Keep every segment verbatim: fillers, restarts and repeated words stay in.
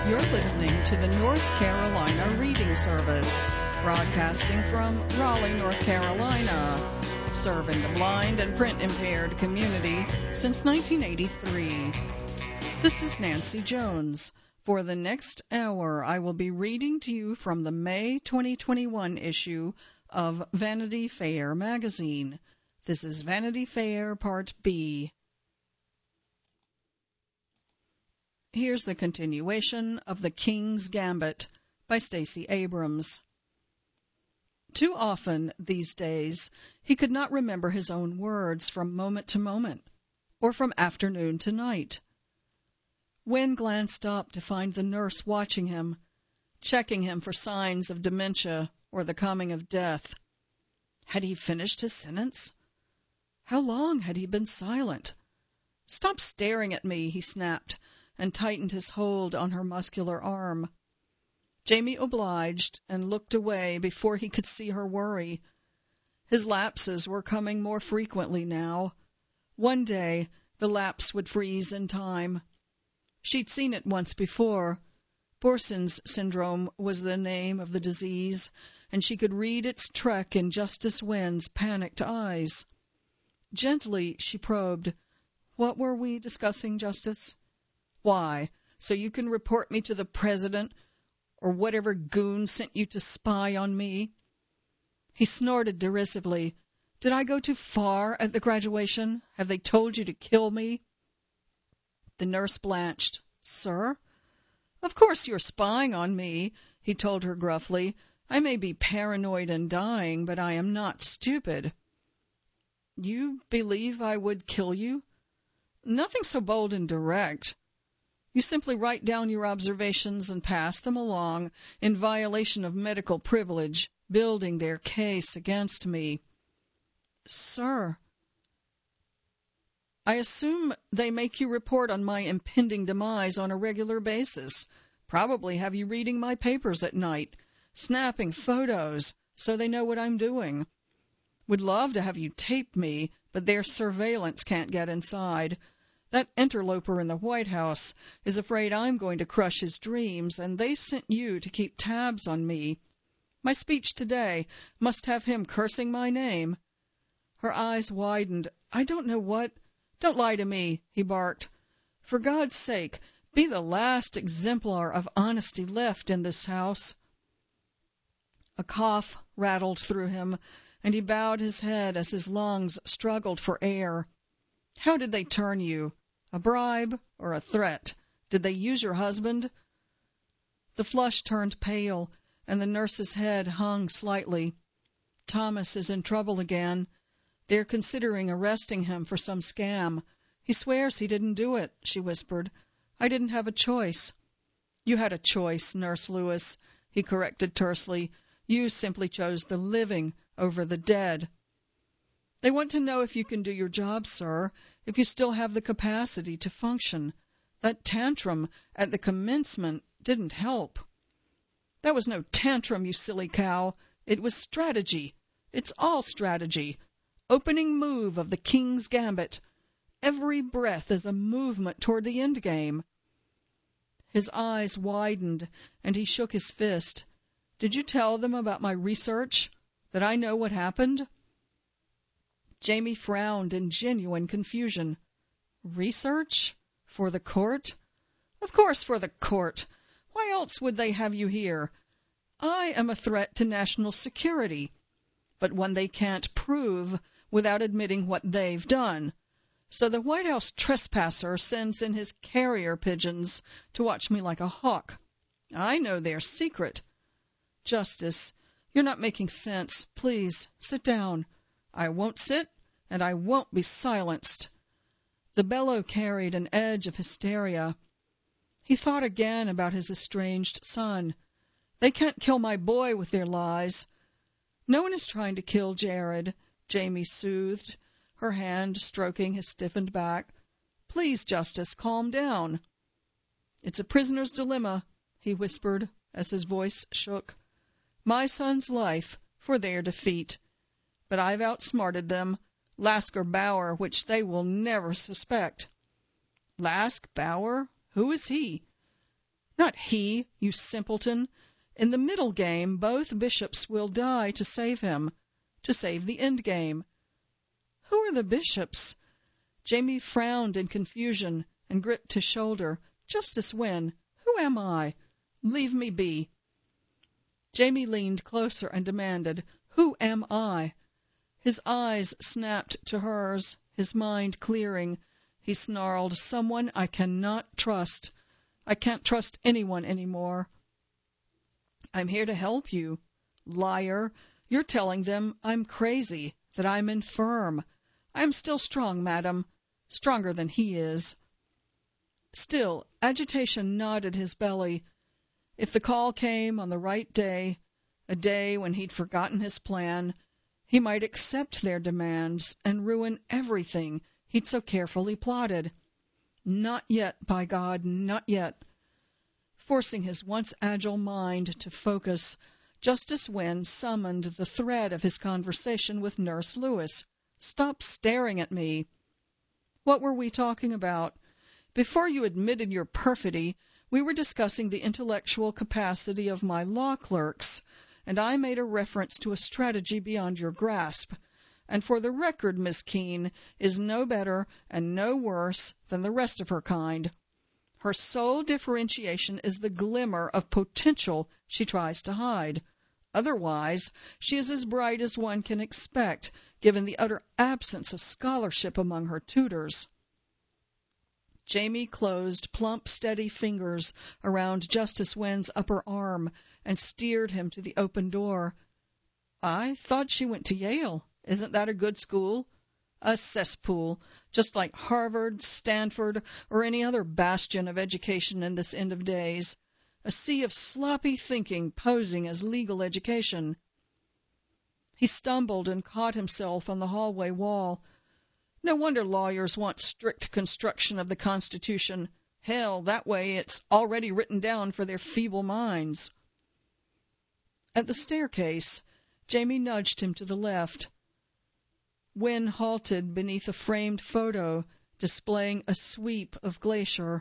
You're listening to the North Carolina Reading Service, broadcasting from Raleigh, North Carolina, serving the blind and print-impaired community since nineteen eighty-three. This is Nancy Jones. For the next hour, I will be reading to you from the May twenty twenty-one issue of Vanity Fair magazine. This is Vanity Fair Part B. Here's the continuation of The King's Gambit by Stacey Abrams. Too often these days he could not remember his own words from moment to moment, or from afternoon to night. When glanced up to find the nurse watching him, checking him for signs of dementia or the coming of death. Had he finished his sentence? How long had he been silent? "Stop staring at me," he snapped, and tightened his hold on her muscular arm. Jamie obliged and looked away before he could see her worry. His lapses were coming more frequently now. One day the lapse would freeze in time. She'd seen it once before. Borson's syndrome was the name of the disease, and she could read its trek in Justice Wynn's panicked eyes. Gently she probed, "What were we discussing, Justice?" "Why, so you can report me to the president, or whatever goon sent you to spy on me." He snorted derisively. "Did I go too far at the graduation? Have they told you to kill me?" The nurse blanched. "Sir?" "Of course you're spying on me," he told her gruffly. "I may be paranoid and dying, but I am not stupid." "You believe I would kill you?" "Nothing so bold and direct. You simply write down your observations and pass them along in violation of medical privilege, building their case against me." "Sir." "I assume they make you report on my impending demise on a regular basis. Probably have you reading my papers at night, snapping photos so they know what I'm doing. Would love to have you tape me, but their surveillance can't get inside. That interloper in the White House is afraid I'm going to crush his dreams, and they sent you to keep tabs on me. My speech today must have him cursing my name." Her eyes widened. "I don't know what—" "Don't lie to me," he barked. "For God's sake, be the last exemplar of honesty left in this house." A cough rattled through him, and he bowed his head as his lungs struggled for air. "How did they turn you? A bribe or a threat? Did they use your husband?" The flush turned pale, and the nurse's head hung slightly. "Thomas is in trouble again. They're considering arresting him for some scam. He swears he didn't do it," she whispered. "I didn't have a choice." "You had a choice, Nurse Lewis," he corrected tersely. "You simply chose the living over the dead." "They want to know if you can do your job, sir, if you still have the capacity to function. That tantrum at the commencement didn't help." "That was no tantrum, you silly cow. It was strategy. It's all strategy. Opening move of the King's Gambit. Every breath is a movement toward the end game." His eyes widened, and he shook his fist. "Did you tell them about my research? That I know what happened?" Jamie frowned in genuine confusion. "Research? For the court?" "Of course for the court. Why else would they have you here? I am a threat to national security, but one they can't prove without admitting what they've done. So the White House trespasser sends in his carrier pigeons to watch me like a hawk. I know their secret." "Justice, you're not making sense. Please, sit down." "I won't sit, and I won't be silenced." The bellow carried an edge of hysteria. He thought again about his estranged son. "They can't kill my boy with their lies." "No one is trying to kill Jared," Jamie soothed, her hand stroking his stiffened back. "Please, Justice, calm down." "It's a prisoner's dilemma," he whispered as his voice shook. "My son's life for their defeat. But I've outsmarted them, Lasker Bauer, which they will never suspect." "Lask Bauer? Who is he?" Not he, you simpleton. In the middle game, both bishops will die to save him, to save the end game. Who are the bishops? Jamie frowned in confusion and gripped his shoulder. Justice Wynne, who am I? Leave me be. Jamie leaned closer and demanded, Who am I? His eyes snapped to hers, his mind clearing. He snarled, Someone I cannot trust. I can't trust anyone anymore. I'm here to help you. Liar, you're telling them I'm crazy, that I'm infirm. I'm still strong, madam, stronger than he is. Still, agitation knotted his belly. If the call came on the right day, a day when he'd forgotten his plan, he might accept their demands and ruin everything he'd so carefully plotted. Not yet, by God, not yet. Forcing his once agile mind to focus, Justice Wynne summoned the thread of his conversation with Nurse Lewis. Stop staring at me. What were we talking about? Before you admitted your perfidy, we were discussing the intellectual capacity of my law clerks, and I made a reference to a strategy beyond your grasp. And for the record, Miss Keene is no better and no worse than the rest of her kind. Her sole differentiation is the glimmer of potential she tries to hide. Otherwise, she is as bright as one can expect, given the utter absence of scholarship among her tutors. Jamie closed plump, steady fingers around Justice Wynne's upper arm and steered him to the open door. I thought she went to Yale. Isn't that a good school? A cesspool, just like Harvard, Stanford, or any other bastion of education in this end of days. A sea of sloppy thinking posing as legal education. He stumbled and caught himself on the hallway wall. No wonder lawyers want strict construction of the Constitution. Hell, that way it's already written down for their feeble minds. At the staircase, Jamie nudged him to the left. Wynne halted beneath a framed photo displaying a sweep of glacier.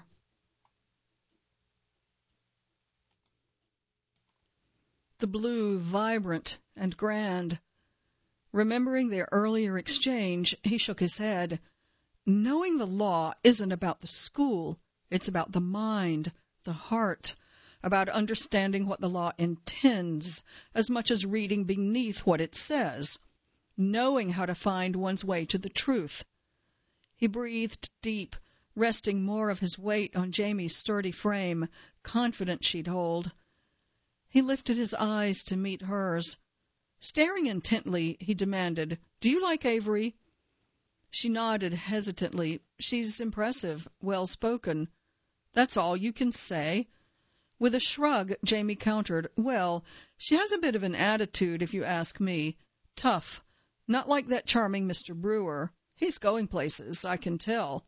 The blue vibrant and grand. Remembering their earlier exchange, he shook his head. Knowing the law isn't about the school. It's about the mind, the heart, about understanding what the law intends as much as reading beneath what it says, knowing how to find one's way to the truth. He breathed deep, resting more of his weight on Jamie's sturdy frame, confident she'd hold. He lifted his eyes to meet hers. Staring intently, he demanded, Do you like Avery? She nodded hesitantly. She's impressive, well-spoken. That's all you can say? With a shrug, Jamie countered, Well, she has a bit of an attitude, if you ask me. Tough. Not like that charming Mister Brewer. He's going places, I can tell.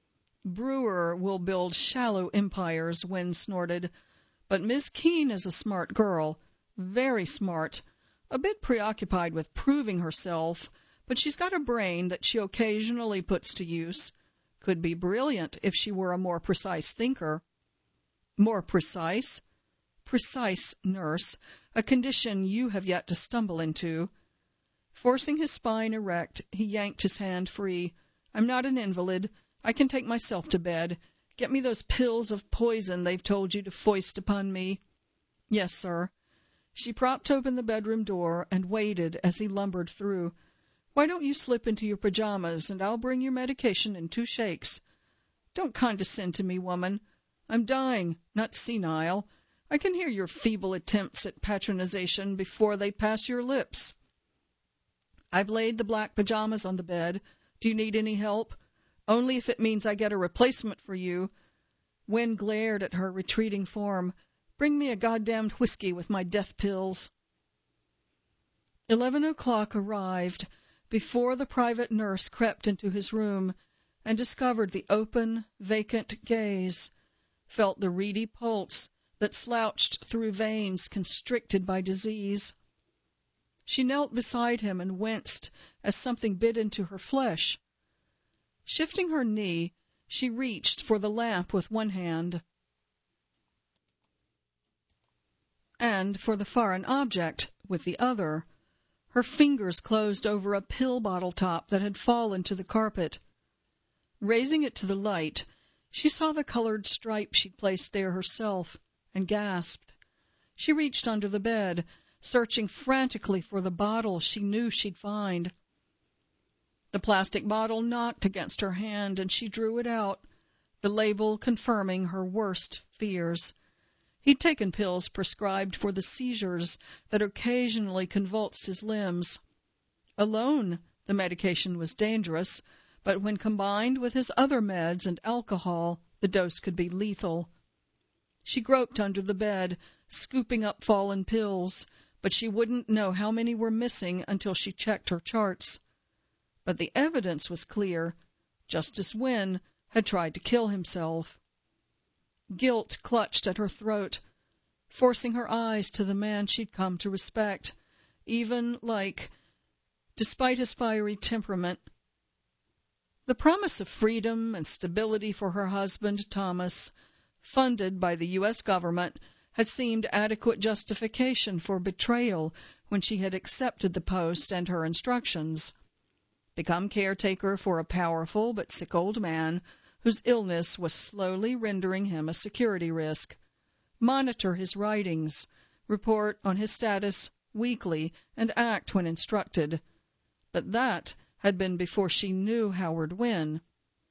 Brewer will build shallow empires, Wynne snorted. But Miss Keene is a smart girl. Very smart. A bit preoccupied with proving herself, but she's got a brain that she occasionally puts to use. Could be brilliant if she were a more precise thinker. More precise? Precise, nurse, a condition you have yet to stumble into. Forcing his spine erect, he yanked his hand free. I'm not an invalid. I can take myself to bed. Get me those pills of poison they've told you to foist upon me. Yes, sir. She propped open the bedroom door and waited as he lumbered through. Why don't you slip into your pajamas, and I'll bring your medication in two shakes. Don't condescend to me, woman. I'm dying, not senile. I can hear your feeble attempts at patronization before they pass your lips. I've laid the black pajamas on the bed. Do you need any help? Only if it means I get a replacement for you. Wynne glared at her retreating form. Bring me a goddamned whiskey with my death pills. Eleven o'clock arrived before the private nurse crept into his room and discovered the open, vacant gaze, felt the reedy pulse that slouched through veins constricted by disease. She knelt beside him and winced as something bit into her flesh. Shifting her knee, she reached for the lamp with one hand. and for the foreign object with the other. Her fingers closed over a pill bottle top that had fallen to the carpet. Raising it to the light, she saw the colored stripe she'd placed there herself, and gasped. She reached under the bed, searching frantically for the bottle she knew she'd find. The plastic bottle knocked against her hand, and she drew it out, the label confirming her worst fears. He'd taken pills prescribed for the seizures that occasionally convulsed his limbs. Alone, the medication was dangerous, but when combined with his other meds and alcohol, the dose could be lethal. She groped under the bed, scooping up fallen pills, but she wouldn't know how many were missing until she checked her charts. But the evidence was clear. Justice Wynne had tried to kill himself. Guilt clutched at her throat, forcing her eyes to the man she'd come to respect, even like, despite his fiery temperament. The promise of freedom and stability for her husband, Thomas, funded by the U S government, had seemed adequate justification for betrayal when she had accepted the post and her instructions. Become caretaker for a powerful but sick old man whose illness was slowly rendering him a security risk. Monitor his writings, report on his status weekly, and act when instructed. But that had been before she knew Howard Wynne.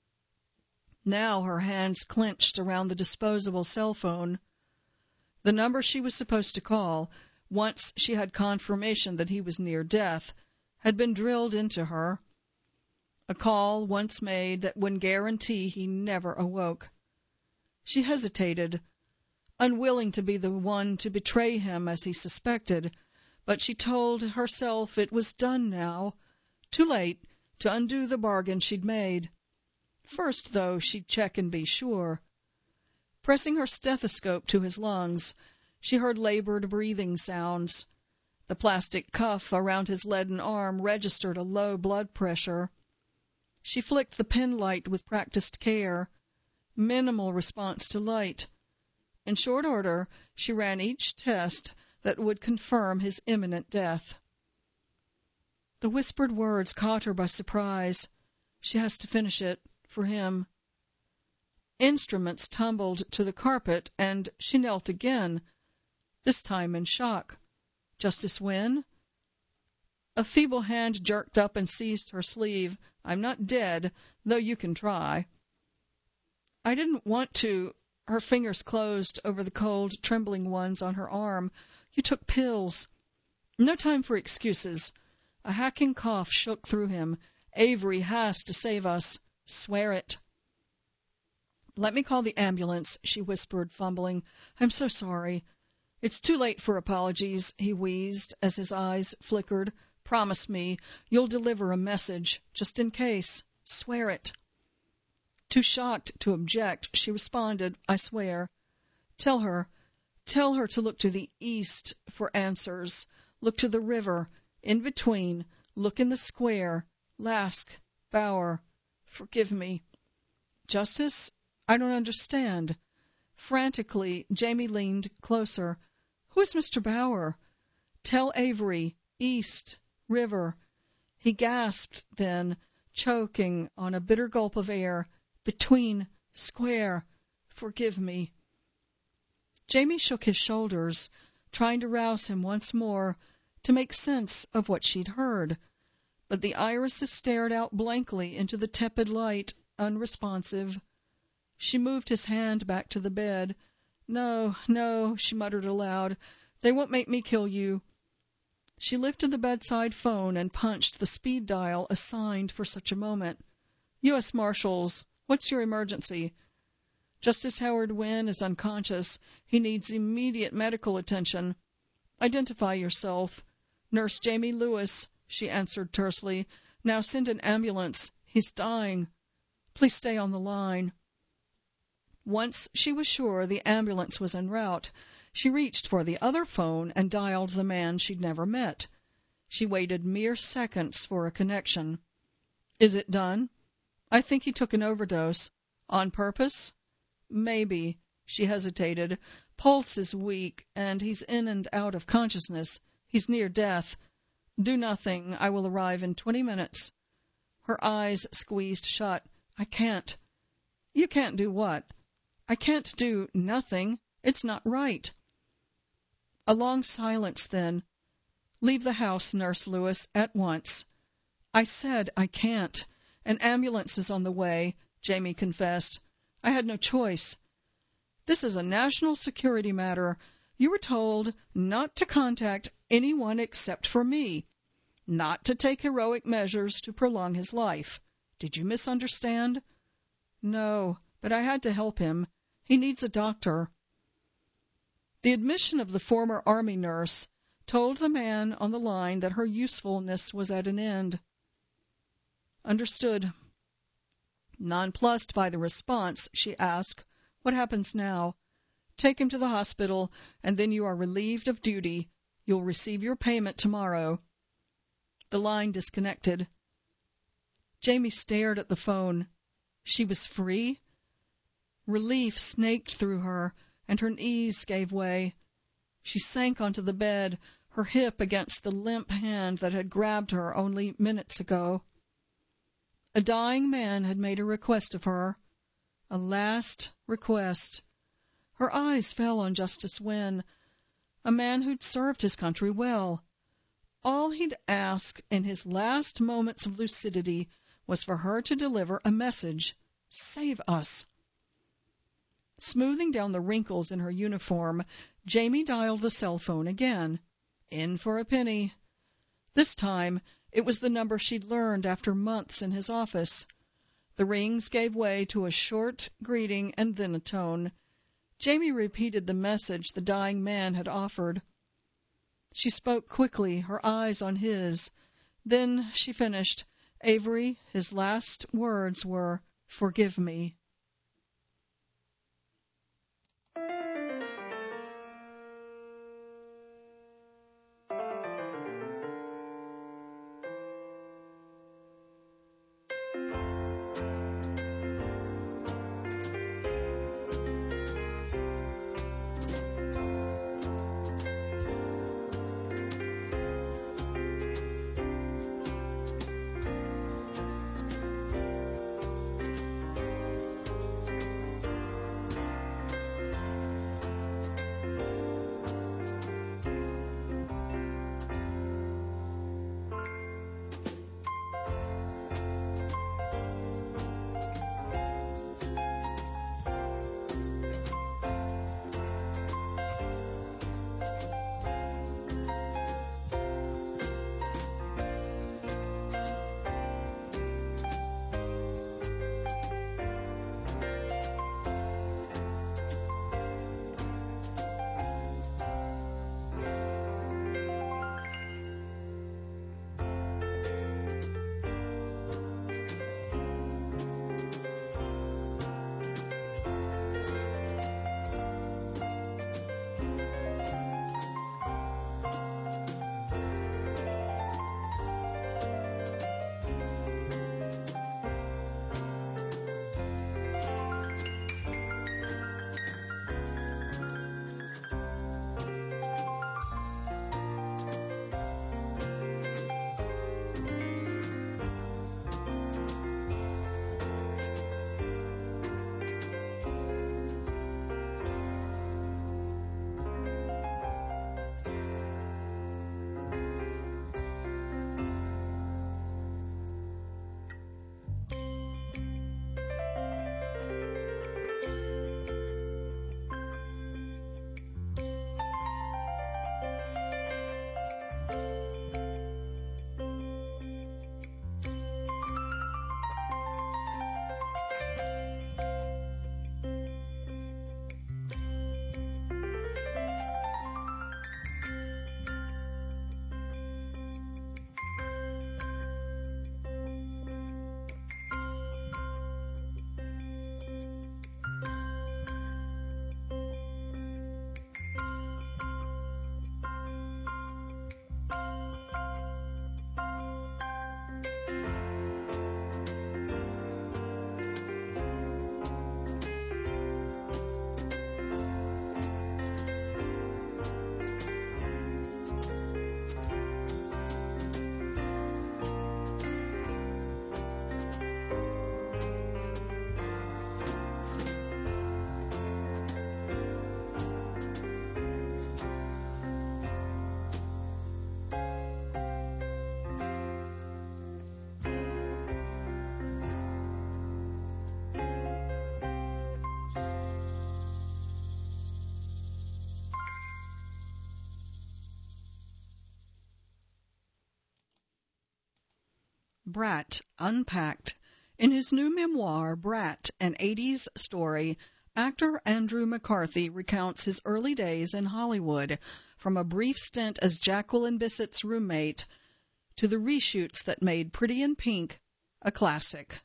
Now her hands clenched around the disposable cell phone. The number she was supposed to call, once she had confirmation that he was near death, had been drilled into her. A call once made that would guarantee he never awoke. She hesitated, unwilling to be the one to betray him as he suspected, but she told herself it was done now, too late to undo the bargain she'd made. First, though, she'd check and be sure. Pressing her stethoscope to his lungs, she heard labored breathing sounds. The plastic cuff around his leaden arm registered a low blood pressure. She flicked the pen light with practiced care. Minimal response to light. In short order, she ran each test that would confirm his imminent death. The whispered words caught her by surprise. She has to finish it, for him. Instruments tumbled to the carpet, and she knelt again, this time in shock. Justice Wynne? A feeble hand jerked up and seized her sleeve. I'm not dead, though you can try. I didn't want to. Her fingers closed over the cold, trembling ones on her arm. You took pills. No time for excuses. A hacking cough shook through him. Avery has to save us. Swear it. Let me call the ambulance, she whispered, fumbling. I'm so sorry. It's too late for apologies, he wheezed as his eyes flickered. Promise me you'll deliver a message, just in case. Swear it. Too shocked to object, she responded, I swear. Tell her, tell her to look to the east for answers. Look to the river. In between, look in the square. Lask, Bauer. Forgive me. Justice? I don't understand. Frantically, Jamie leaned closer. Who is Mister Bauer? Tell Avery. East. River. He gasped then, choking on a bitter gulp of air. Between. Square. Forgive me. Jamie shook his shoulders, trying to rouse him once more, to make sense of what she'd heard. But the irises stared out blankly into the tepid light, unresponsive. She moved his hand back to the bed. No, no, she muttered aloud. They won't make me kill you. She lifted the bedside phone and punched the speed dial assigned for such a moment. U S Marshals, what's your emergency? Justice Howard Wynne is unconscious. He needs immediate medical attention. Identify yourself. Nurse Jamie Lewis, she answered tersely. Now send an ambulance. He's dying. Please stay on the line. Once she was sure the ambulance was en route, she reached for the other phone and dialed the man she'd never met. She waited mere seconds for a connection. Is it done? I think he took an overdose. On purpose? Maybe. She hesitated. Pulse is weak, and he's in and out of consciousness. He's near death. Do nothing. I will arrive in twenty minutes. Her eyes squeezed shut. I can't. You can't do what? I can't do nothing. It's not right. A long silence then. Leave the house, Nurse Lewis, at once. I said I can't. An ambulance is on the way, Jamie confessed. I had no choice. This is a national security matter. You were told not to contact anyone except for me, not to take heroic measures to prolong his life. Did you misunderstand? No, but I had to help him. He needs a doctor. The admission of the former Army nurse told the man on the line that her usefulness was at an end. Understood. Nonplussed by the response, she asked, What happens now? Take him to the hospital, and then you are relieved of duty. You'll receive your payment tomorrow. The line disconnected. Jamie stared at the phone. She was free? Relief snaked through her, and her knees gave way. She sank onto the bed, her hip against the limp hand that had grabbed her only minutes ago. A dying man had made a request of her, a last request. Her eyes fell on Justice Wynn, a man who'd served his country well. All he'd asked in his last moments of lucidity was for her to deliver a message. Save us. Smoothing down the wrinkles in her uniform, Jamie dialed the cell phone again. In for a penny. This time, it was the number she'd learned after months in his office. The rings gave way to a short greeting and then a tone. Jamie repeated the message the dying man had offered. She spoke quickly, her eyes on his. Then she finished. Avery, his last words were, Forgive me. Brat Unpacked. In his new memoir, Brat, an eighties Story, actor Andrew McCarthy recounts his early days in Hollywood, from a brief stint as Jacqueline Bissett's roommate to the reshoots that made Pretty in Pink a classic.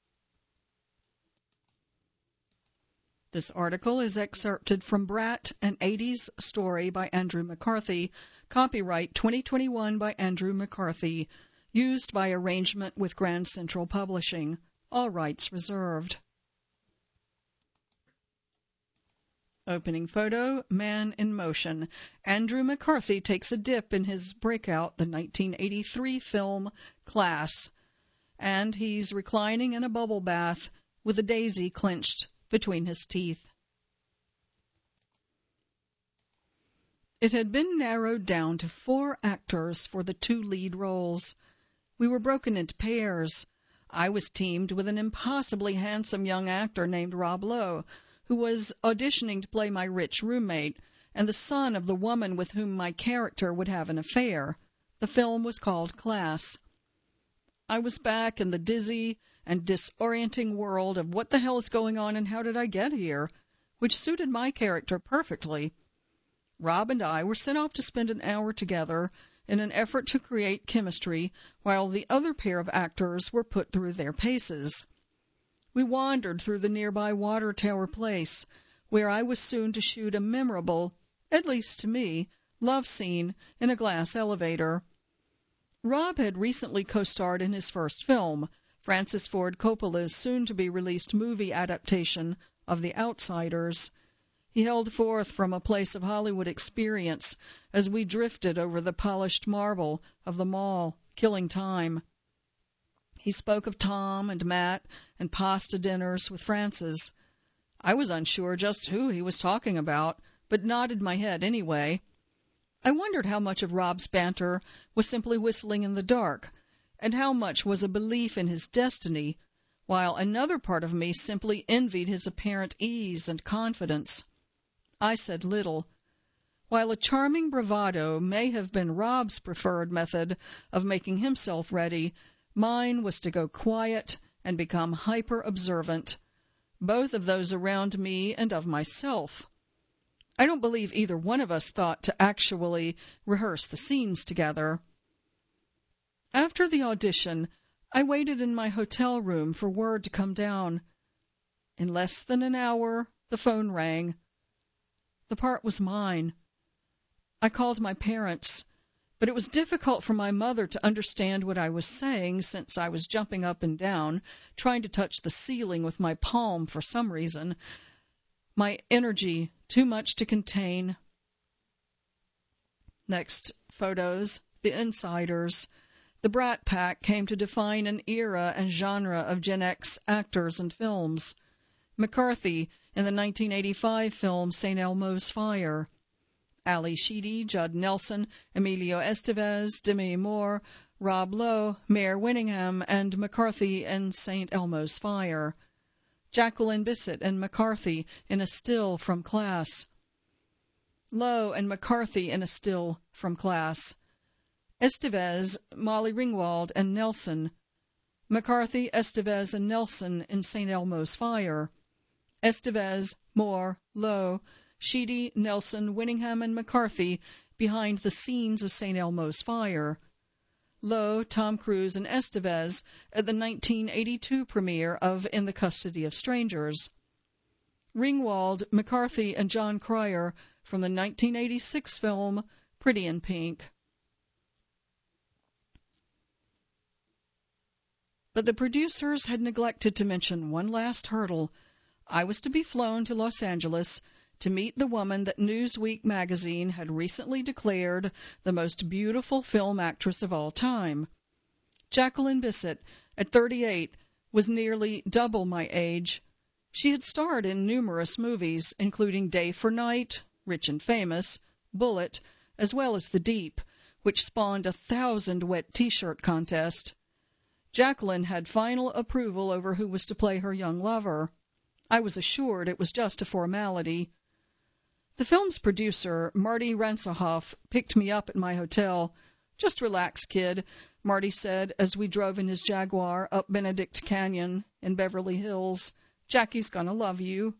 This article is excerpted from Brat, an eighties Story by Andrew McCarthy, copyright twenty twenty-one by Andrew McCarthy, used by arrangement with Grand Central Publishing. All rights reserved. Opening photo, Man in Motion. Andrew McCarthy takes a dip in his breakout, the nineteen eighty-three film Class, and he's reclining in a bubble bath with a daisy clenched between his teeth. It had been narrowed down to four actors for the two lead roles. We were broken into pairs. I was teamed with an impossibly handsome young actor named Rob Lowe, who was auditioning to play my rich roommate and the son of the woman with whom my character would have an affair. The film was called Class. I was back in the dizzy and disorienting world of what the hell is going on and how did I get here, which suited my character perfectly. Rob and I were sent off to spend an hour together in an effort to create chemistry, while the other pair of actors were put through their paces. We wandered through the nearby Water Tower Place, where I was soon to shoot a memorable, at least to me, love scene in a glass elevator. Rob had recently co-starred in his first film, Francis Ford Coppola's soon-to-be-released movie adaptation of The Outsiders. He held forth from a place of Hollywood experience as we drifted over the polished marble of the mall, killing time. He spoke of Tom and Matt and pasta dinners with Frances. I was unsure just who he was talking about, but nodded my head anyway. I wondered how much of Rob's banter was simply whistling in the dark, and how much was a belief in his destiny, while another part of me simply envied his apparent ease and confidence. I said little. While a charming bravado may have been Rob's preferred method of making himself ready, mine was to go quiet and become hyper-observant, both of those around me and of myself. I don't believe either one of us thought to actually rehearse the scenes together. After the audition, I waited in my hotel room for word to come down. In less than an hour, the phone rang. The part was mine. I called my parents, but it was difficult for my mother to understand what I was saying since I was jumping up and down, trying to touch the ceiling with my palm for some reason. My energy too much to contain. Next, photos, The Insiders. The Brat Pack came to define an era and genre of Gen X actors and films. McCarthy in the nineteen eighty-five film Saint Elmo's Fire. Ali Sheedy, Judd Nelson, Emilio Estevez, Demi Moore, Rob Lowe, Mayor Winningham, and McCarthy in Saint Elmo's Fire. Jacqueline Bisset and McCarthy in a still from Class. Lowe and McCarthy in a still from Class. Estevez, Molly Ringwald, and Nelson. McCarthy, Estevez, and Nelson in Saint Elmo's Fire. Estevez, Moore, Lowe, Sheedy, Nelson, Winningham, and McCarthy behind the scenes of Saint Elmo's Fire. Lowe, Tom Cruise, and Estevez at the nineteen eighty-two premiere of In the Custody of Strangers. Ringwald, McCarthy, and John Cryer from the nineteen eighty-six film Pretty in Pink. But the producers had neglected to mention one last hurdle. I was to be flown to Los Angeles to meet the woman that Newsweek magazine had recently declared the most beautiful film actress of all time. Jacqueline Bisset, at thirty-eight, was nearly double my age. She had starred in numerous movies, including Day for Night, Rich and Famous, Bullet, as well as The Deep, which spawned a thousand wet T-shirt contest. Jacqueline had final approval over who was to play her young lover. I was assured it was just a formality. The film's producer, Marty Ransohoff, picked me up at my hotel, Just relax, kid, Marty said as we drove in his Jaguar up Benedict Canyon in Beverly Hills. Jackie's gonna love you.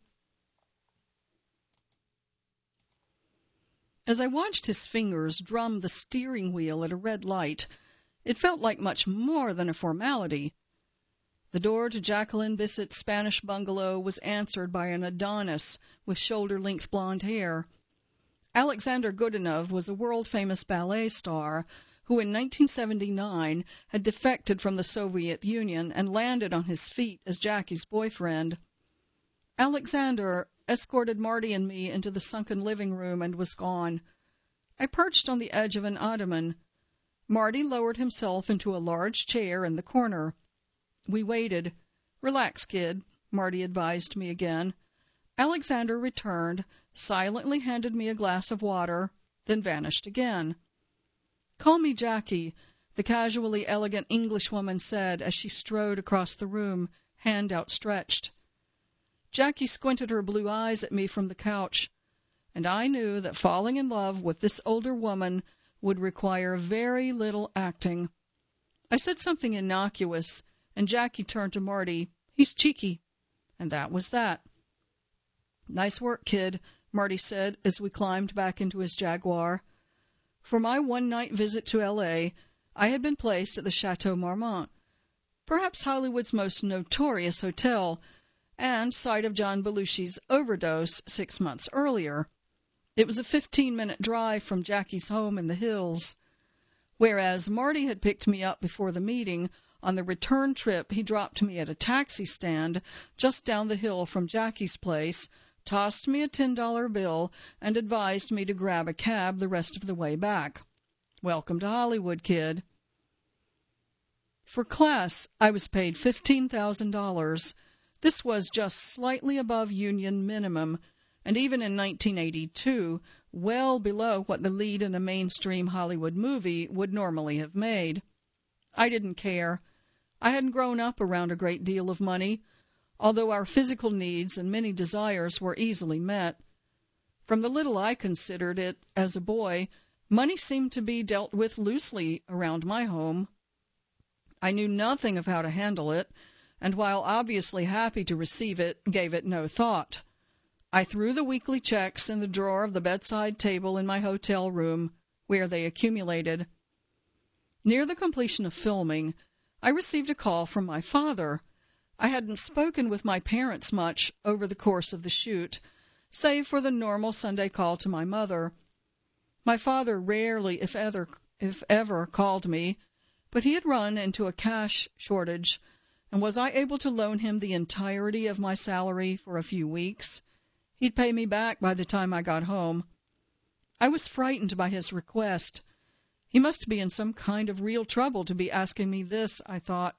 As I watched his fingers drum the steering wheel at a red light, it felt like much more than a formality. The door to Jacqueline Bissett's Spanish bungalow was answered by an Adonis with shoulder-length blonde hair. Alexander Godunov was a world-famous ballet star who in nineteen seventy-nine had defected from the Soviet Union and landed on his feet as Jackie's boyfriend. Alexander escorted Marty and me into the sunken living room and was gone. I perched on the edge of an ottoman. Marty lowered himself into a large chair in the corner. We waited. Relax, kid, Marty advised me again. Alexander returned, silently handed me a glass of water, then vanished again. Call me Jackie, the casually elegant Englishwoman said as she strode across the room, hand outstretched. Jackie squinted her blue eyes at me from the couch, and I knew that falling in love with this older woman would require very little acting. I said something innocuous, and Jackie turned to Marty. He's cheeky. And that was that. Nice work, kid, Marty said as we climbed back into his Jaguar. For my one-night visit to L A, I had been placed at the Chateau Marmont, perhaps Hollywood's most notorious hotel, and site of John Belushi's overdose six months earlier. It was a fifteen-minute drive from Jackie's home in the hills. Whereas Marty had picked me up before the meeting, on the return trip he dropped me at a taxi stand just down the hill from Jackie's place, tossed me a ten dollar bill, and advised me to grab a cab the rest of the way back. Welcome to Hollywood, kid. For class, I was paid fifteen thousand dollars. This was just slightly above union minimum, and even in nineteen eighty-two, well below what the lead in a mainstream Hollywood movie would normally have made. I didn't care. I hadn't grown up around a great deal of money, although our physical needs and many desires were easily met. From the little I considered it as a boy, money seemed to be dealt with loosely around my home. I knew nothing of how to handle it, and while obviously happy to receive it, gave it no thought. I threw the weekly checks in the drawer of the bedside table in my hotel room, where they accumulated. Near the completion of filming, I received a call from my father. I hadn't spoken with my parents much over the course of the shoot, save for the normal Sunday call to my mother. My father rarely, if ever, if ever, called me, but he had run into a cash shortage, and was I able to loan him the entirety of my salary for a few weeks? He'd pay me back by the time I got home. I was frightened by his request. He must be in some kind of real trouble to be asking me this, I thought.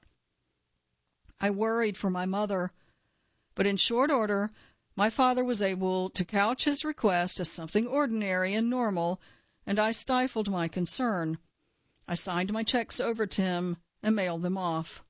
I worried for my mother, but in short order, my father was able to couch his request as something ordinary and normal, and I stifled my concern. I signed my checks over to him and mailed them off.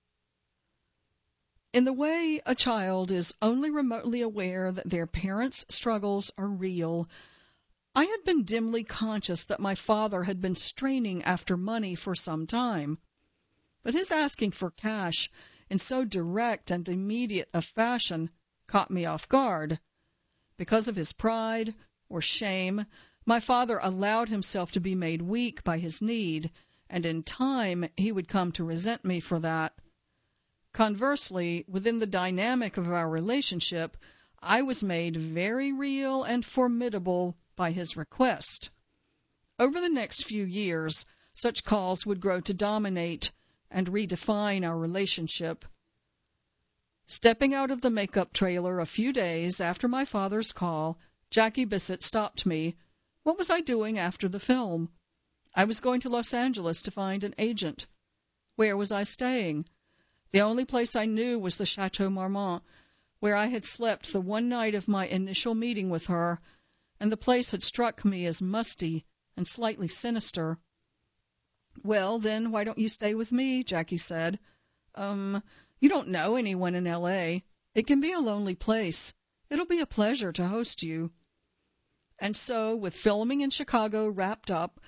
In the way a child is only remotely aware that their parents' struggles are real, I had been dimly conscious that my father had been straining after money for some time. But his asking for cash in so direct and immediate a fashion caught me off guard. Because of his pride or shame, my father allowed himself to be made weak by his need, and in time he would come to resent me for that. Conversely, within the dynamic of our relationship, I was made very real and formidable by his request. Over the next few years, such calls would grow to dominate and redefine our relationship. Stepping out of the makeup trailer a few days after my father's call, Jackie Bissett stopped me. What was I doing after the film? I was going to Los Angeles to find an agent. Where was I staying? The only place I knew was the Chateau Marmont, where I had slept the one night of my initial meeting with her, and the place had struck me as musty and slightly sinister. Well, then, why don't you stay with me? Jackie said. Um, you don't know anyone in L A. It can be a lonely place. It'll be a pleasure to host you. And so, with filming in Chicago wrapped up,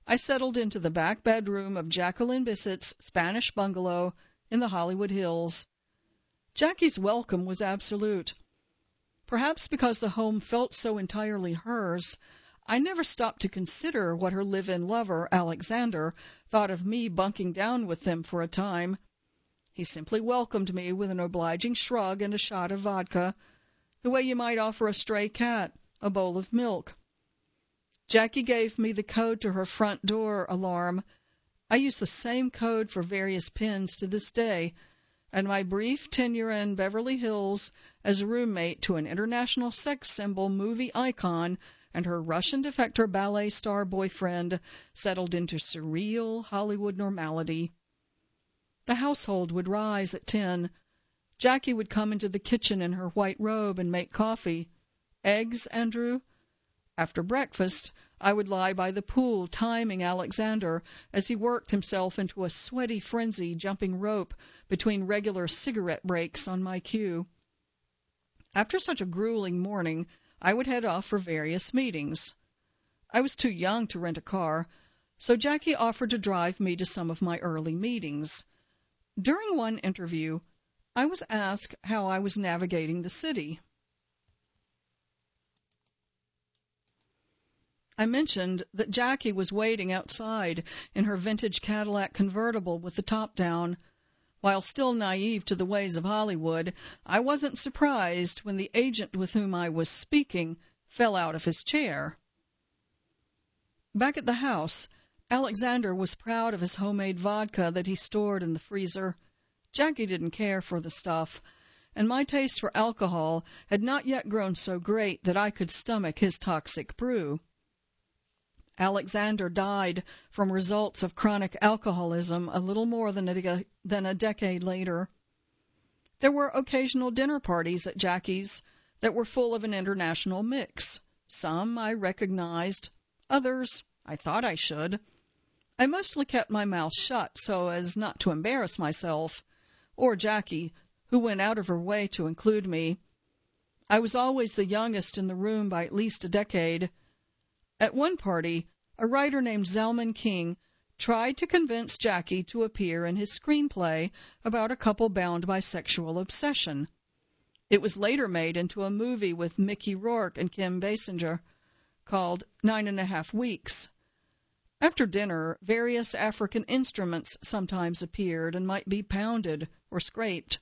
I settled into the back bedroom of Jacqueline Bissett's Spanish bungalow in the Hollywood Hills. Jackie's welcome was absolute. Perhaps because the home felt so entirely hers, I never stopped to consider what her live-in lover, Alexander, thought of me bunking down with them for a time. He simply welcomed me with an obliging shrug and a shot of vodka, the way you might offer a stray cat a bowl of milk. Jackie gave me the code to her front door alarm. I use the same code for various pins to this day, and my brief tenure in Beverly Hills as a roommate to an international sex symbol movie icon and her Russian defector ballet star boyfriend settled into surreal Hollywood normality. The household would rise at ten. Jackie would come into the kitchen in her white robe and make coffee. Eggs, Andrew? After breakfast, I would lie by the pool timing Alexander as he worked himself into a sweaty frenzy jumping rope between regular cigarette breaks on my cue. After such a grueling morning, I would head off for various meetings. I was too young to rent a car, so Jackie offered to drive me to some of my early meetings. During one interview, I was asked how I was navigating the city. I mentioned that Jackie was waiting outside in her vintage Cadillac convertible with the top down. While still naive to the ways of Hollywood, I wasn't surprised when the agent with whom I was speaking fell out of his chair. Back at the house, Alexander was proud of his homemade vodka that he stored in the freezer. Jackie didn't care for the stuff, and my taste for alcohol had not yet grown so great that I could stomach his toxic brew. Alexander died from results of chronic alcoholism a little more than a, than a decade later. There were occasional dinner parties at Jackie's that were full of an international mix. Some I recognized, others I thought I should. I mostly kept my mouth shut so as not to embarrass myself, or Jackie, who went out of her way to include me. I was always the youngest in the room by at least a decade. At one party, a writer named Zalman King tried to convince Jackie to appear in his screenplay about a couple bound by sexual obsession. It was later made into a movie with Mickey Rourke and Kim Basinger called Nine and a Half Weeks. After dinner, various African instruments sometimes appeared and might be pounded or scraped.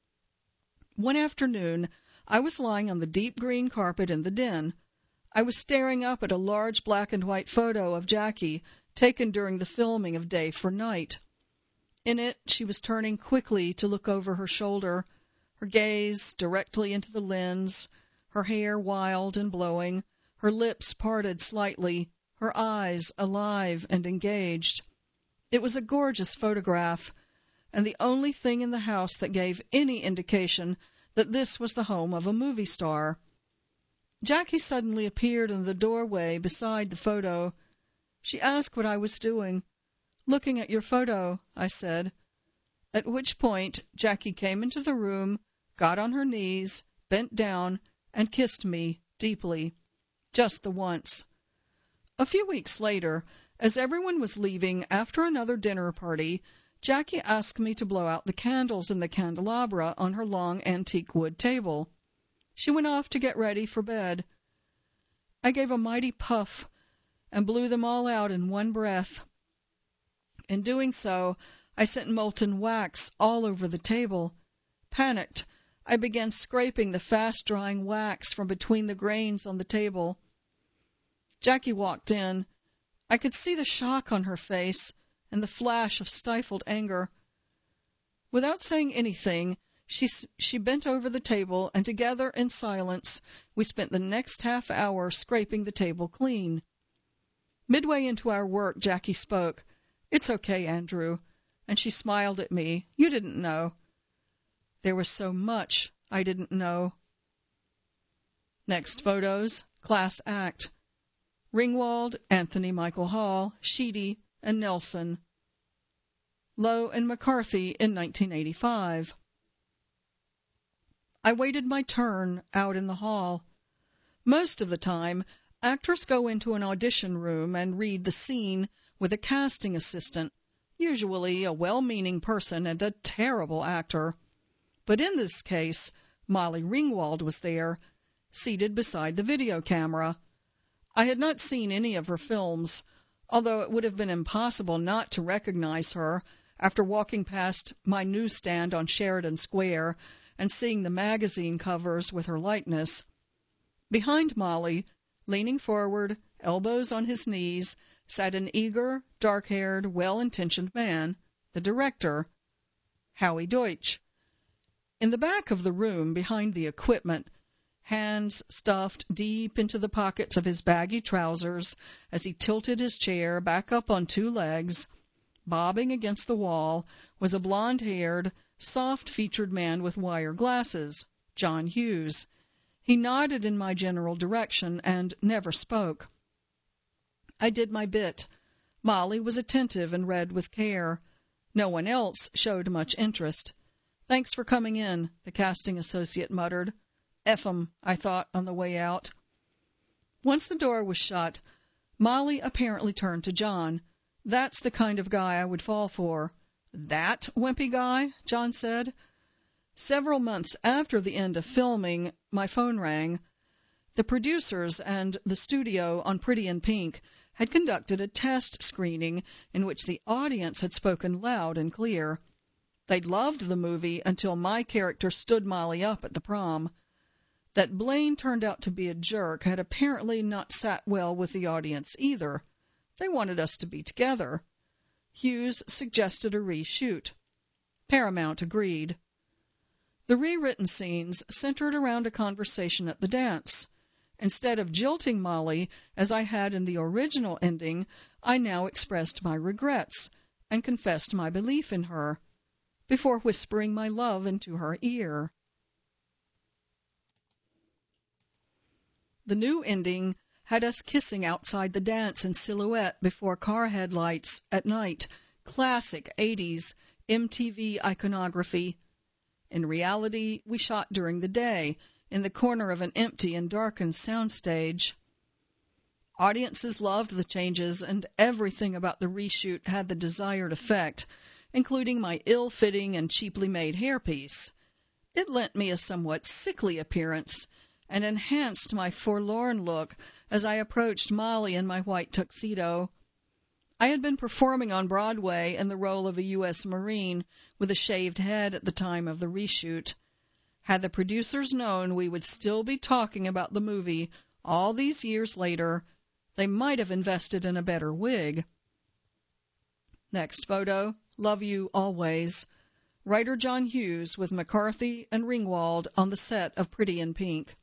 One afternoon, I was lying on the deep green carpet in the den. I was staring up at a large black and white photo of Jackie taken during the filming of Day for Night. In it, she was turning quickly to look over her shoulder, her gaze directly into the lens, her hair wild and blowing, her lips parted slightly, her eyes alive and engaged. It was a gorgeous photograph, and the only thing in the house that gave any indication that this was the home of a movie star. Jackie suddenly appeared in the doorway beside the photo. She asked what I was doing. "Looking at your photo," I said. At which point Jackie came into the room, got on her knees, bent down, and kissed me deeply. Just the once. A few weeks later, as everyone was leaving after another dinner party, Jackie asked me to blow out the candles in the candelabra on her long antique wood table. She went off to get ready for bed. I gave a mighty puff and blew them all out in one breath. In doing so, I sent molten wax all over the table. Panicked, I began scraping the fast-drying wax from between the grains on the table. Jackie walked in. I could see the shock on her face and the flash of stifled anger. Without saying anything, She, she bent over the table, and together, in silence, we spent the next half hour scraping the table clean. Midway into our work, Jackie spoke. "It's okay, Andrew." And she smiled at me. "You didn't know." There was so much I didn't know. Next photos, class act. Ringwald, Anthony Michael Hall, Sheedy, and Nelson. Lowe and McCarthy in nineteen eighty-five. I waited my turn out in the hall. Most of the time, actors go into an audition room and read the scene with a casting assistant, usually a well-meaning person and a terrible actor. But in this case, Molly Ringwald was there, seated beside the video camera. I had not seen any of her films, although it would have been impossible not to recognize her after walking past my newsstand on Sheridan Square and seeing the magazine covers with her likeness. Behind Molly, leaning forward, elbows on his knees, sat an eager, dark-haired, well-intentioned man, the director, Howie Deutsch. In the back of the room, behind the equipment, hands stuffed deep into the pockets of his baggy trousers as he tilted his chair back up on two legs, bobbing against the wall, was a blond-haired, soft-featured man with wire glasses, John Hughes. He nodded in my general direction and never spoke. I did my bit. Molly was attentive and read with care. No one else showed much interest. "Thanks for coming in," the casting associate muttered. "F 'em," I thought on the way out. Once the door was shut, Molly apparently turned to John. "That's the kind of guy I would fall for." "That wimpy guy?" John said. Several months after the end of filming, my phone rang. The producers and the studio on Pretty in Pink had conducted a test screening in which the audience had spoken loud and clear. They'd loved the movie until my character stood Molly up at the prom. That Blaine turned out to be a jerk had apparently not sat well with the audience either. They wanted us to be together. Hughes suggested a reshoot. Paramount agreed. The rewritten scenes centered around a conversation at the dance. Instead of jilting Molly, as I had in the original ending, I now expressed my regrets and confessed my belief in her, before whispering my love into her ear. The new ending had us kissing outside the dance in silhouette before car headlights at night, classic eighties M T V iconography. In reality, we shot during the day, in the corner of an empty and darkened soundstage. Audiences loved the changes, and everything about the reshoot had the desired effect, including my ill-fitting and cheaply made hairpiece. It lent me a somewhat sickly appearance and enhanced my forlorn look as I approached Molly in my white tuxedo. I had been performing on Broadway in the role of a U S Marine with a shaved head at the time of the reshoot. Had the producers known we would still be talking about the movie all these years later, they might have invested in a better wig. Next photo, "Love You Always." Writer John Hughes with McCarthy and Ringwald on the set of Pretty in Pink.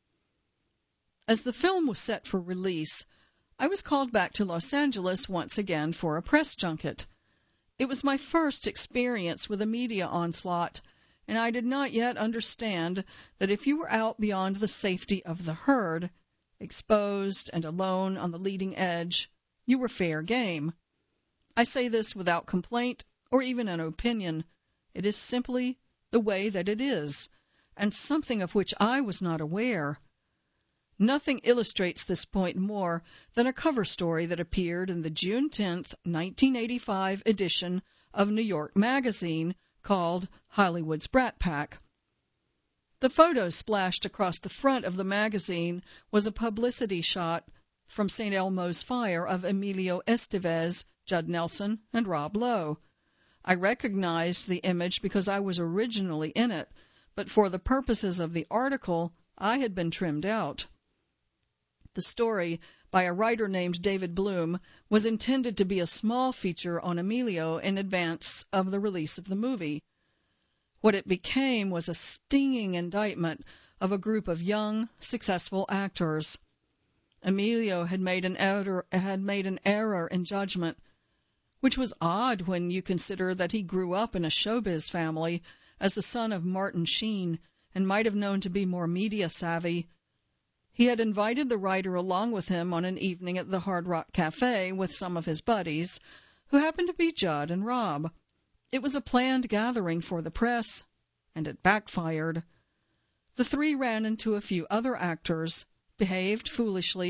As the film was set for release, I was called back to Los Angeles once again for a press junket. It was my first experience with a media onslaught, and I did not yet understand that if you were out beyond the safety of the herd, exposed and alone on the leading edge, you were fair game. I say this without complaint or even an opinion. It is simply the way that it is, and something of which I was not aware. Nothing illustrates this point more than a cover story that appeared in the June tenth, nineteen eighty-five edition of New York Magazine called Hollywood's Brat Pack. The photo splashed across the front of the magazine was a publicity shot from Saint Elmo's Fire of Emilio Estevez, Judd Nelson, and Rob Lowe. I recognized the image because I was originally in it, but for the purposes of the article, I had been trimmed out. The story, by a writer named David Bloom, was intended to be a small feature on Emilio in advance of the release of the movie. What it became was a stinging indictment of a group of young, successful actors. Emilio had made an error, had made an error in judgment, which was odd when you consider that he grew up in a showbiz family as the son of Martin Sheen and might have known to be more media-savvy. He had invited the writer along with him on an evening at the Hard Rock Cafe with some of his buddies, who happened to be Judd and Rob. It was a planned gathering for the press, and it backfired. The three ran into a few other actors, behaved foolishly,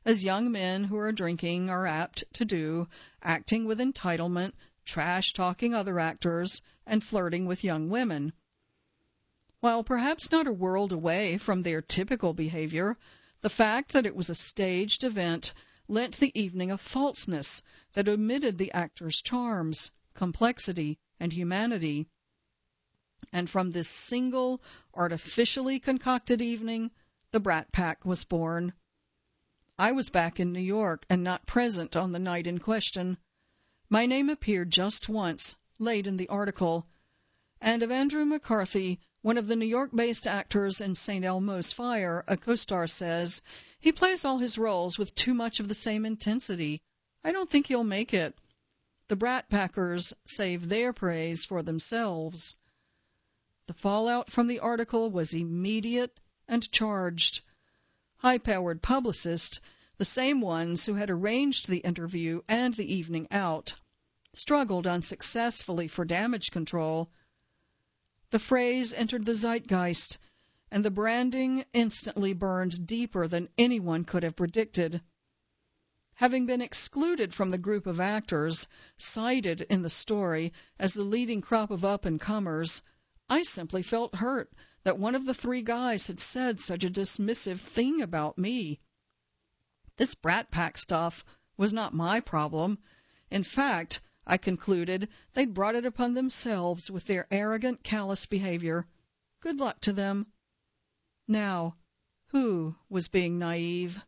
as young men who are drinking are apt to do, acting with entitlement, trash-talking other actors, and flirting with young women. While perhaps not a world away from their typical behavior, the fact that it was a staged event lent the evening a falseness that omitted the actors' charms, complexity, and humanity. And from this single, artificially concocted evening, the Brat Pack was born. I was back in New York and not present on the night in question. My name appeared just once, late in the article, and of Andrew McCarthy, one of the New York-based actors in Saint Elmo's Fire, a co-star says, "He plays all his roles with too much of the same intensity. I don't think he'll make it." The Brat Packers save their praise for themselves. The fallout from the article was immediate and charged. High-powered publicists, the same ones who had arranged the interview and the evening out, struggled unsuccessfully for damage control. The phrase entered the zeitgeist, and the branding instantly burned deeper than anyone could have predicted. Having been excluded from the group of actors, cited in the story as the leading crop of up-and-comers, I simply felt hurt that one of the three guys had said such a dismissive thing about me. This Brat Pack stuff was not my problem. In fact, I concluded they'd brought it upon themselves with their arrogant, callous behavior. Good luck to them. Now, who was being naive?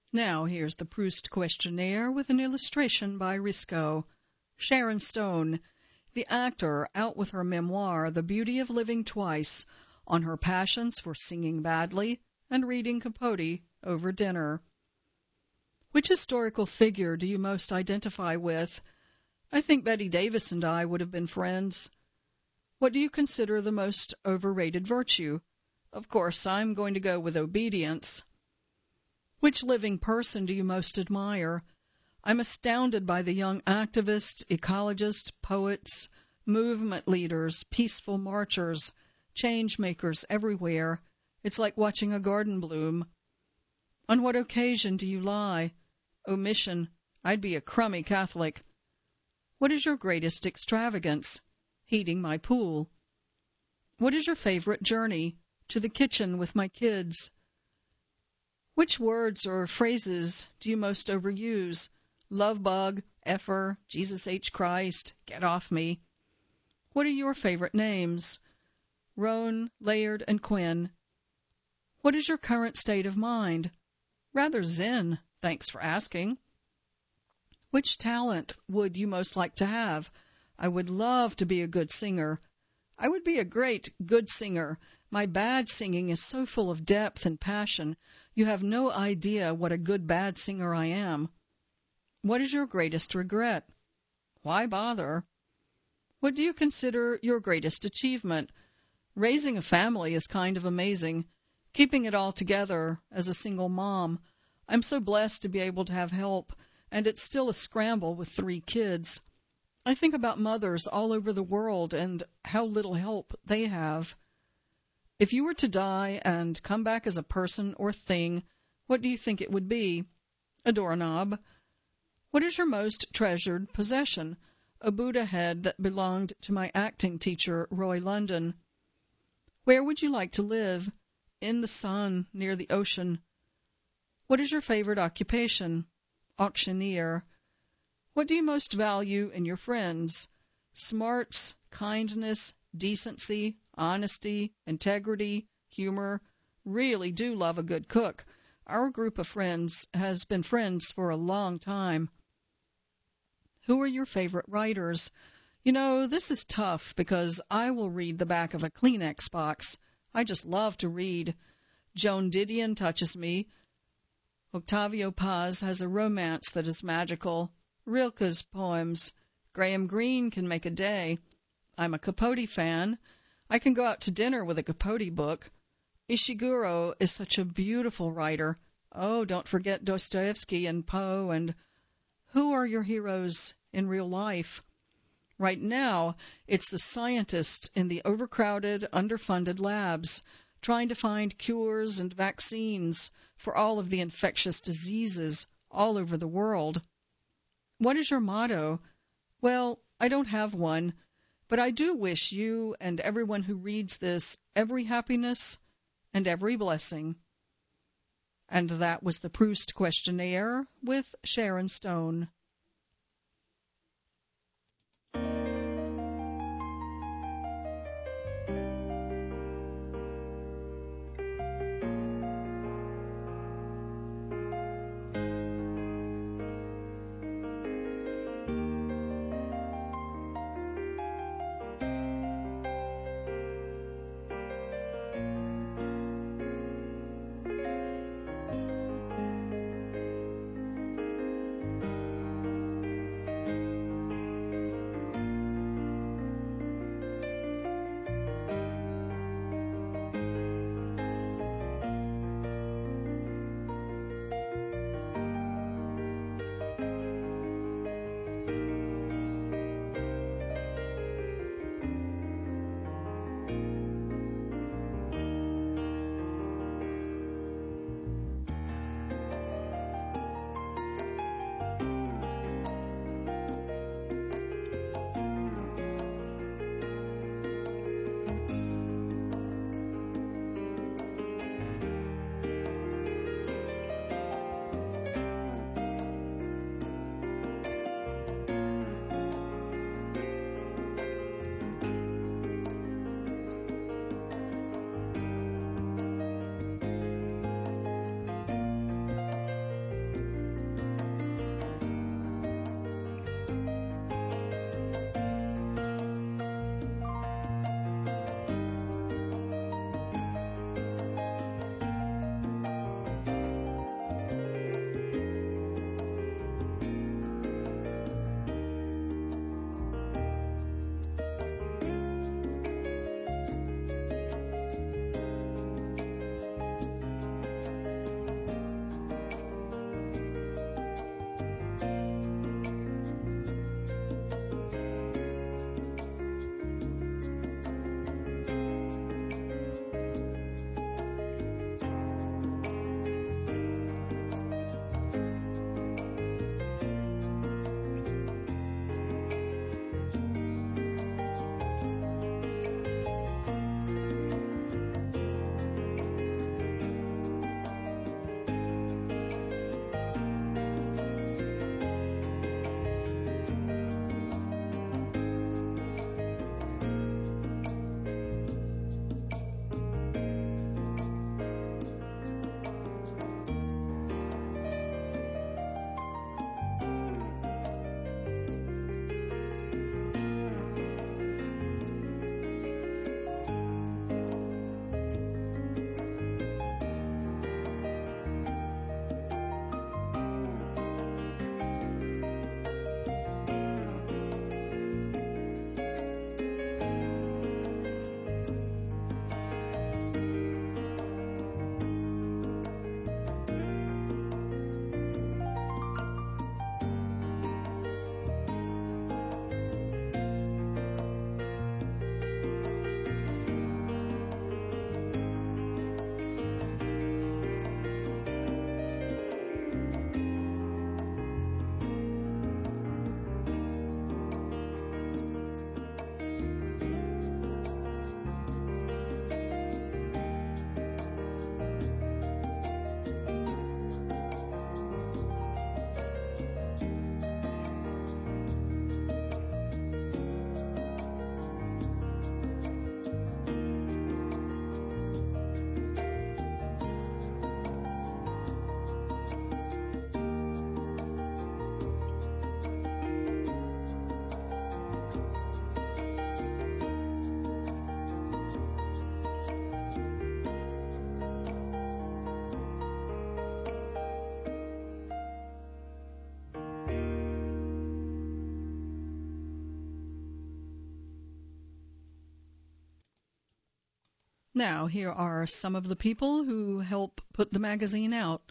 Now here's the Proust questionnaire with an illustration by Risco. Sharon Stone, the actor, out with her memoir, The Beauty of Living Twice, on her passions for singing badly and reading Capote over dinner. Which historical figure do you most identify with? I think Betty Davis and I would have been friends. What do you consider the most overrated virtue? Of course, I'm going to go with obedience. Which living person do you most admire? I'm astounded by the young activists, ecologists, poets, movement leaders, peaceful marchers, change makers everywhere. It's like watching a garden bloom. On what occasion do you lie? Omission. I'd be a crummy Catholic. What is your greatest extravagance? Heating my pool. What is your favorite journey? To the kitchen with my kids. Which words or phrases do you most overuse? Love bug, effer, Jesus H. Christ, get off me. What are your favorite names? Roan, Laird, and Quinn. What is your current state of mind? Rather zen, thanks for asking. Which talent would you most like to have? I would love to be a good singer. I would be a great good singer. My bad singing is so full of depth and passion, you have no idea what a good bad singer I am. What is your greatest regret? Why bother? What do you consider your greatest achievement? Raising a family is kind of amazing. Keeping it all together as a single mom. I'm so blessed to be able to have help, and it's still a scramble with three kids. I think about mothers all over the world and how little help they have. If you were to die and come back as a person or thing, what do you think it would be? A doorknob. What is your most treasured possession? A Buddha head that belonged to my acting teacher, Roy London. Where would you like to live? In the sun, near the ocean. What is your favorite occupation? Auctioneer. What do you most value in your friends? Smarts, kindness, decency, honesty, integrity, humor. Really do love a good cook. Our group of friends has been friends for a long time. Who are your favorite writers? You know, this is tough because I will read the back of a Kleenex box. I just love to read. Joan Didion touches me. Octavio Paz has a romance that is magical. Rilke's poems. Graham Greene can make a day. I'm a Capote fan. I can go out to dinner with a Capote book. Ishiguro is such a beautiful writer. Oh, don't forget Dostoevsky and Poe. And who are your heroes in real life? Right now, it's the scientists in the overcrowded, underfunded labs trying to find cures and vaccines for all of the infectious diseases all over the world. What is your motto? Well, I don't have one, but I do wish you and everyone who reads this every happiness and every blessing. And that was the Proust questionnaire with Sharon Stone. Now, here are some of the people who help put the magazine out.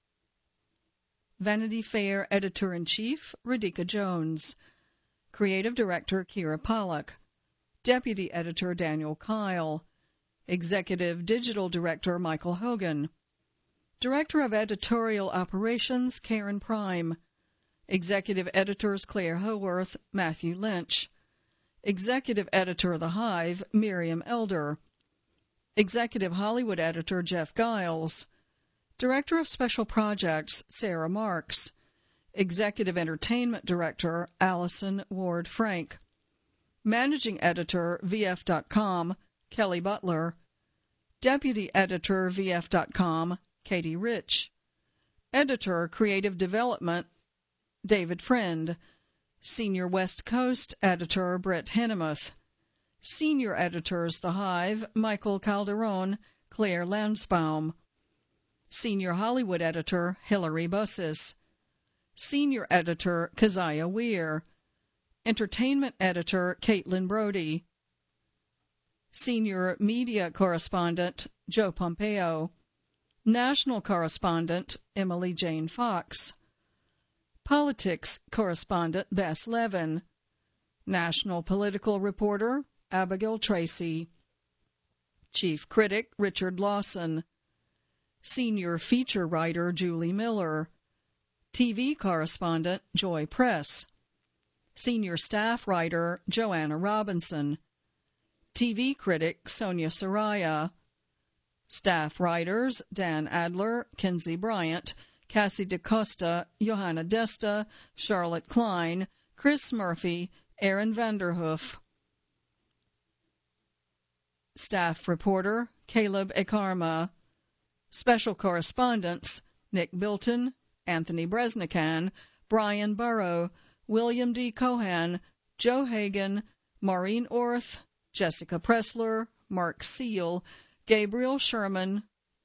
Vanity Fair Editor-in-Chief, Radhika Jones. Creative Director, Kira Pollack. Deputy Editor, Daniel Kyle. Executive Digital Director, Michael Hogan. Director of Editorial Operations, Karen Prime. Executive Editors, Claire Howarth, Matthew Lynch. Executive Editor of The Hive, Miriam Elder. Executive Hollywood Editor, Jeff Giles. Director of Special Projects, Sarah Marks. Executive Entertainment Director, Allison Ward Frank. Managing Editor, V F dot com, Kelly Butler. Deputy Editor, V F dot com, Katie Rich. Editor, Creative Development, David Friend. Senior West Coast Editor, Brett Hennemuth. Senior Editors, The Hive, Michael Calderon, Claire Lansbaum. Senior Hollywood Editor, Hilary Bussis. Senior Editor, Keziah Weir. Entertainment Editor, Caitlin Brody. Senior Media Correspondent, Joe Pompeo. National Correspondent, Emily Jane Fox. Politics Correspondent, Bess Levin. National Political Reporter, Abigail Tracy. Chief Critic, Richard Lawson. Senior Feature Writer, Julie Miller. T V Correspondent, Joy Press. Senior Staff Writer, Joanna Robinson. T V Critic, Sonia Saraya. Staff Writers, Dan Adler, Kenzie Bryant, Cassie DaCosta, Johanna Desta, Charlotte Klein, Chris Murphy, Aaron Vanderhoof. Staff Reporter, Caleb Ekarma. Special Correspondents, Nick Bilton, Anthony Bresnikan, Brian Burrow, William D. Cohan, Joe Hagan, Maureen Orth, Jessica Pressler, Mark Seal, Gabriel Sherman.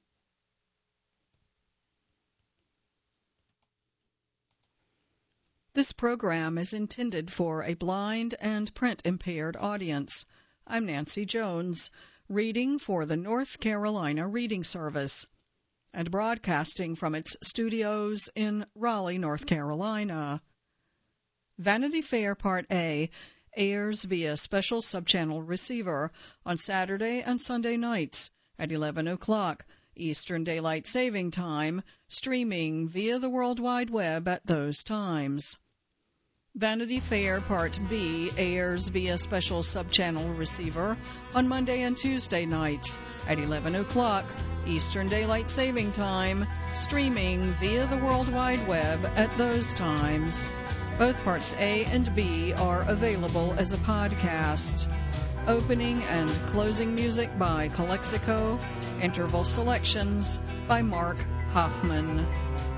This program is intended for a blind and print-impaired audience. I'm Nancy Jones, reading for the North Carolina Reading Service and broadcasting from its studios in Raleigh, North Carolina. Vanity Fair Part A airs via special subchannel receiver on Saturday and Sunday nights at eleven o'clock Eastern Daylight Saving Time, streaming via the World Wide Web at those times. Vanity Fair Part B airs via special subchannel receiver on Monday and Tuesday nights at eleven o'clock Eastern Daylight Saving Time, streaming via the World Wide Web at those times. Both Parts A and B are available as a podcast. Opening and closing music by Calexico. Interval selections by Mark Hoffman.